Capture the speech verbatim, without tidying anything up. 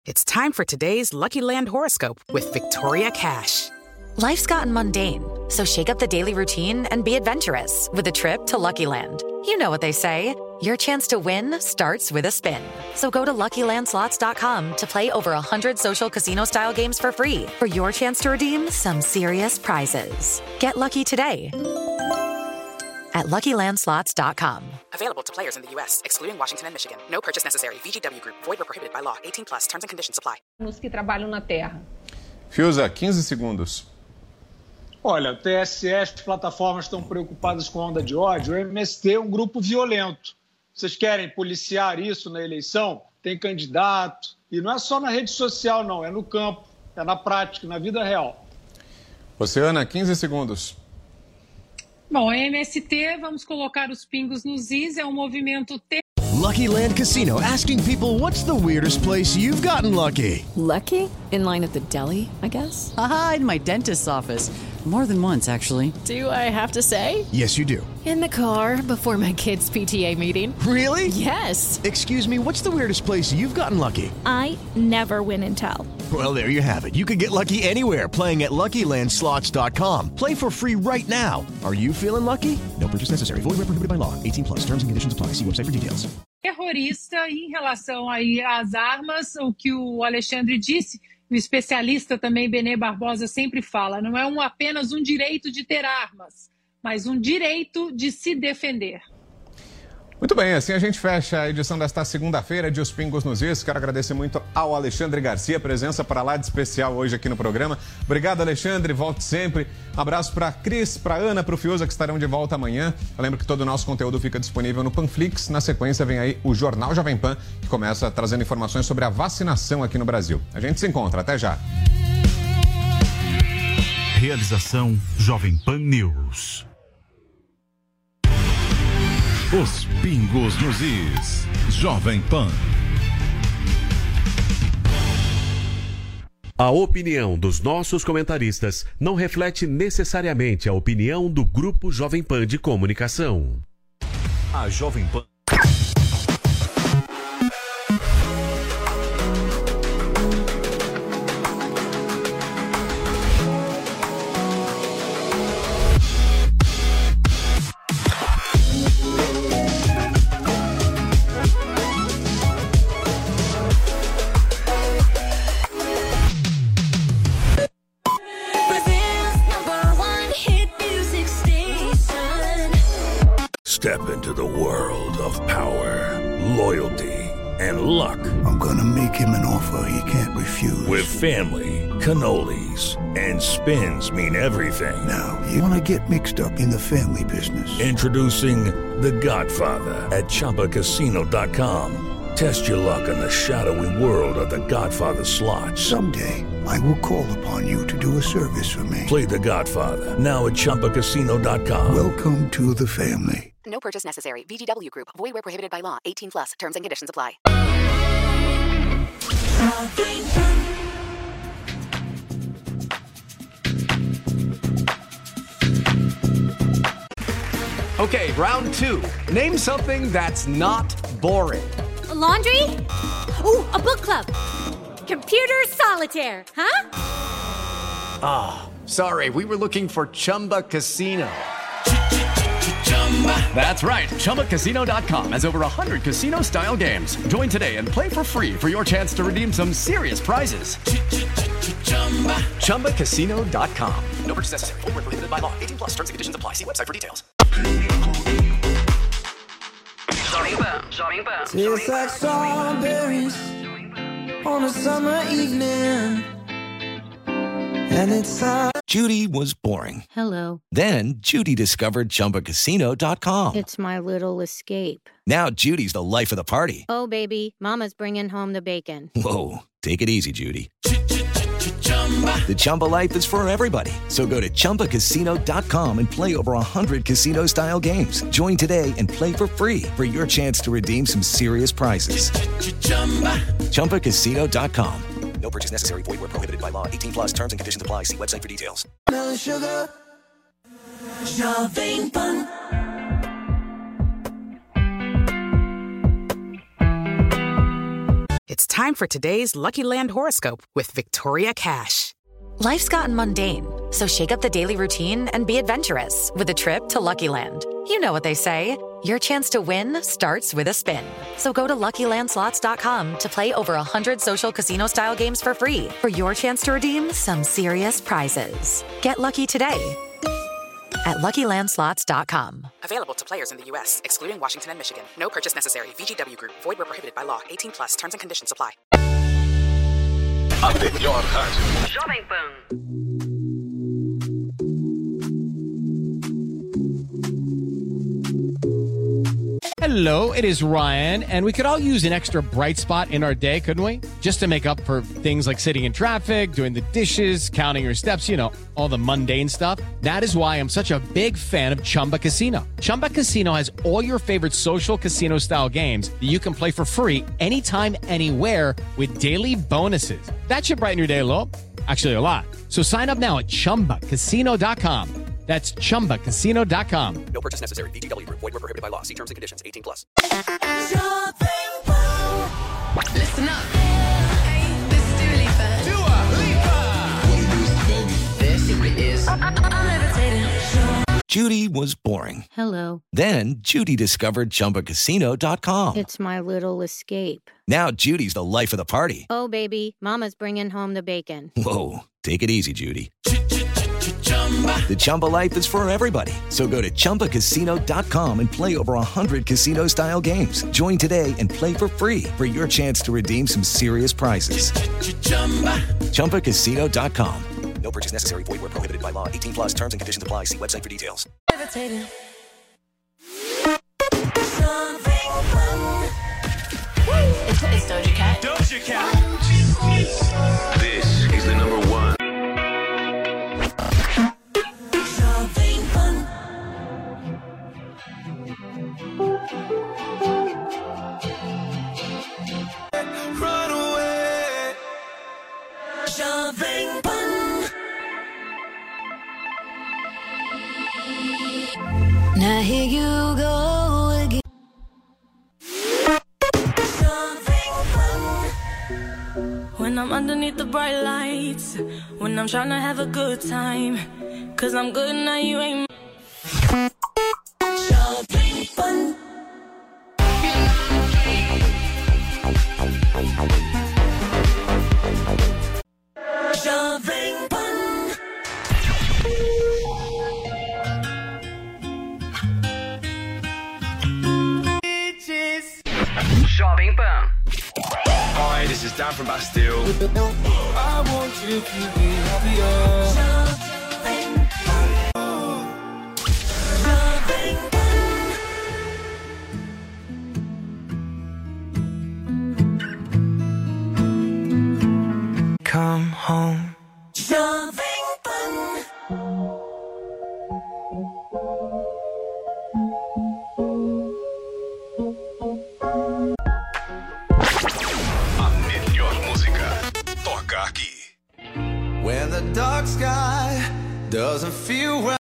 It's time for today's Lucky Land horoscope with Victoria Cash. Life's gotten mundane, so shake up the daily routine and be adventurous with a trip to Lucky Land. You know what they say, your chance to win starts with a spin. So go to Lucky Land Slots dot com to play over one hundred social casino-style games for free for your chance to redeem some serious prizes. Get lucky today at Lucky Land Slots dot com. Available to players in the U S, excluding Washington and Michigan. No purchase necessary. V G W Group. Void or prohibited by law. eighteen plus. Terms and conditions apply. Os que trabalham na terra. Fiuza, quinze segundos. Olha, o T S E, as plataformas estão preocupadas com a onda de ódio. O M S T é um grupo violento. Vocês querem policiar isso na eleição? Tem candidato. E não é só na rede social, não. É no campo, é na prática, na vida real. Oceana, quinze segundos. Bom, a M S T, vamos colocar os pingos nos is, é um movimento... Te... Lucky Land Casino, asking people, what's the weirdest place you've gotten lucky? Lucky? In line at the deli, I guess? Aha, in my dentist's office. More than once, actually. Do I have to say? Yes, you do. In the car before my kids' P T A meeting. Really? Yes. Excuse me, what's the weirdest place you've gotten lucky? I never win and tell. Well, there you have it. You can get lucky anywhere, playing at Lucky Land Slots dot com. Play for free right now. Are you feeling lucky? No purchase necessary. Void where prohibited by law. eighteen plus. Terms and conditions apply. See website for details. Terrorista, em relação aí às armas, o que o Alexandre disse, o especialista também, Benê Barbosa, sempre fala, não é um, apenas um direito de ter armas, mas um direito de se defender. Muito bem, assim a gente fecha a edição desta segunda-feira de Os Pingos nos Is. Quero agradecer muito ao Alexandre Garcia, presença para lá de especial hoje aqui no programa. Obrigado, Alexandre, volte sempre. Um abraço para a Cris, para a Ana, para o Fiuza, que estarão de volta amanhã. Eu lembro que todo o nosso conteúdo fica disponível no Panflix. Na sequência vem aí o Jornal Jovem Pan, que começa trazendo informações sobre a vacinação aqui no Brasil. A gente se encontra, até já. Realização Jovem Pan News. Os Pingos nos Is. Jovem Pan. A opinião dos nossos comentaristas não reflete necessariamente a opinião do Grupo Jovem Pan de Comunicação. A Jovem Pan. Step into the world of power, loyalty, and luck. I'm gonna make him an offer he can't refuse. With family, cannolis, and spins mean everything. Now, you wanna get mixed up in the family business. Introducing The Godfather at Chumba Casino dot com. Test your luck in the shadowy world of The Godfather slot. Someday, I will call upon you to do a service for me. Play The Godfather, now at Chumba Casino dot com. Welcome to the family. No purchase necessary. V G W Group. Void where prohibited by law. eighteen plus. Terms and conditions apply. Okay, round two. Name something that's not boring. A laundry? Ooh, a book club. Computer solitaire, huh? Ah, oh, sorry. We were looking for Chumba Casino. That's right. Chumba Casino dot com has over one hundred casino-style games. Join today and play for free for your chance to redeem some serious prizes. Chumba Casino dot com. No purchase necessary. Void where prohibited by law. eighteen plus. Terms and conditions apply. See website for details. Tastes like strawberries on a summer evening, and it's uh... Judy was boring. Hello. Then Judy discovered Chumba Casino dot com. It's my little escape. Now Judy's the life of the party. Oh, baby, mama's bringing home the bacon. Whoa, take it easy, Judy. The Chumba life is for everybody. So go to Chumba Casino dot com and play over one hundred casino-style games. Join today and play for free for your chance to redeem some serious prizes. Chumba Casino dot com. No purchase necessary. Void where prohibited by law. eighteen plus. Terms and conditions apply. See website for details. Sugar. Jovem Pan. It's time for today's Lucky Land horoscope with Victoria Cash. Life's gotten mundane, so shake up the daily routine and be adventurous with a trip to Lucky Land. You know what they say. Your chance to win starts with a spin. So go to Lucky Land Slots dot com to play over one hundred social casino-style games for free for your chance to redeem some serious prizes. Get lucky today at Lucky Land Slots dot com. Available to players in the U S, excluding Washington and Michigan. No purchase necessary. V G W Group. Void where prohibited by law. eighteen plus. Terms and conditions apply. A melhor rádio. Jovem Pan. Hello, it is Ryan, and we could all use an extra bright spot in our day, couldn't we? Just to make up for things like sitting in traffic, doing the dishes, counting your steps, you know, all the mundane stuff. That is why I'm such a big fan of Chumba Casino. Chumba Casino has all your favorite social casino-style games that you can play for free anytime, anywhere with daily bonuses. That should brighten your day a little. Actually, a lot. So sign up now at Chumba Casino dot com. That's Chumba Casino dot com. No purchase necessary. V G W Group. Void where prohibited by law. See terms and conditions. eighteen plus. Listen up. Hey, this is Dua Lipa. Dua Lipa. This is... I'm levitating. Judy was boring. Hello. Then Judy discovered Chumba Casino dot com. It's my little escape. Now Judy's the life of the party. Oh, baby, mama's bringing home the bacon. Whoa, take it easy, Judy. The Chumba life is for everybody. So go to Chumba Casino dot com and play over one hundred casino-style games. Join today and play for free for your chance to redeem some serious prizes. Chumba Casino dot com. No purchase necessary. Void where prohibited by law. eighteen plus. Terms and conditions apply. See website for details. Levitating. It's, it's Doja Cat. Doja Cat. This is the number one. Run away. Jovem Pan. Now here you go again. When I'm underneath the bright lights, when I'm trying to have a good time, cause I'm good now, you ain't. Jovem Pan. Jovem Pan. Jovem Pan. Hi, this is Dan from Bastille. I want you to be happier. Come home. Jovem Pan. A melhor música toca aqui. When the dark sky doesn't feel right.